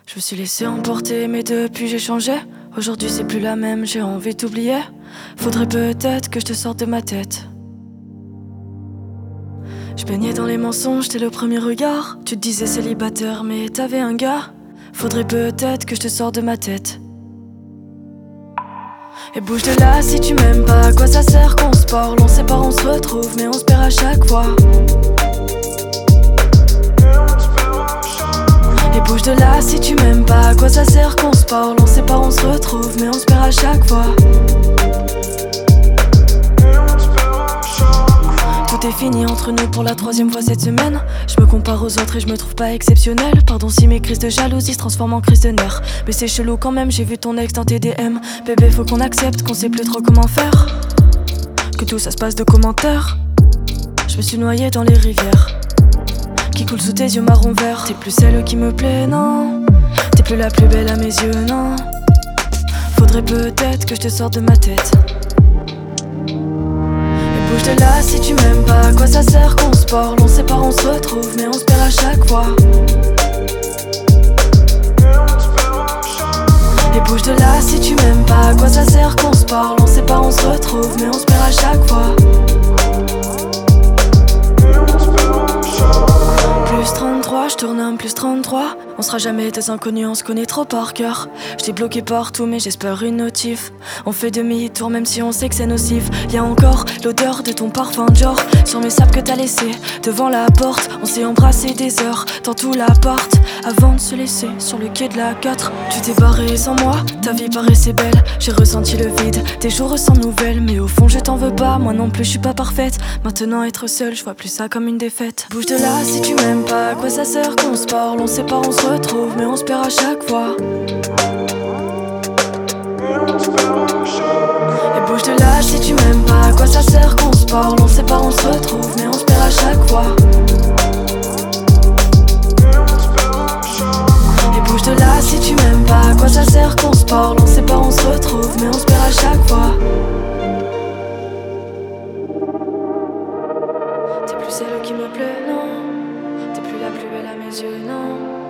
Je me suis laissé emporter, mais depuis j'ai changé. Aujourd'hui c'est plus la même, j'ai envie d'oublier. Faudrait peut-être que je te sorte de ma tête. Je baignais dans les mensonges dès le premier regard. Tu te disais célibataire mais t'avais un gars. Faudrait peut-être que je te sorte de ma tête. Et bouge de là si tu m'aimes pas, à quoi ça sert qu'on se parle? On sait pas, on se retrouve mais on se perd à chaque fois. Et bouge de là si tu m'aimes pas, à quoi ça sert qu'on se parle? On sait pas, on se retrouve mais on se perd à chaque fois. Tout est fini entre nous pour la 3e fois cette semaine. Je me compare aux autres et je me trouve pas exceptionnel. Pardon si mes crises de jalousie se transforment en crise de nerfs. Mais c'est chelou quand même, j'ai vu ton ex dans tes DM. Bébé faut qu'on accepte qu'on sait plus trop comment faire, que tout ça se passe de commentaires. Je me suis noyé dans les rivières qui coulent sous tes yeux marron vert. T'es plus celle qui me plaît, non. T'es plus la plus belle à mes yeux, non. Faudrait peut-être que je te sorte de ma tête. Bouge de là si tu m'aimes pas, à quoi ça sert qu'on se parle? On sait pas, on se retrouve mais on se perd à chaque fois. Et bouge de là si tu m'aimes pas, à quoi ça sert qu'on se parle? On sait pas, on se retrouve mais on se perd à chaque fois. Plus 33, je tourne un plus 33. On sera jamais des inconnus, on se connaît trop par cœur. Je t'ai bloqué partout mais j'espère une notif. On fait demi-tour même si on sait que c'est nocif. Y'a encore l'odeur de ton parfum Dior sur mes sapes que t'as laissé devant la porte. On s'est embrassé des heures dans tout l'appart avant de se laisser sur le quai de la 4. Tu t'es barré sans moi, ta vie paraissait belle. J'ai ressenti le vide, des jours sans nouvelles. Mais au fond je t'en veux pas, moi non plus je suis pas parfaite. Maintenant être seule, je vois plus ça comme une défaite. Bouge de là si tu m'aimes pas, à quoi ça sert qu'on se parle? On sait pas, on se retrouve mais on se perd à chaque fois. Et bouge de là si tu m'aimes pas, à quoi ça sert qu'on se parle? On sait pas, on se retrouve mais on se perd à chaque fois. Et bouge de là si tu m'aimes pas, à quoi ça sert qu'on se parle? On sait pas, on se retrouve mais on se perd à chaque fois. T'es plus celle qui me plaît, non. T'es plus la plus belle à mes yeux, non.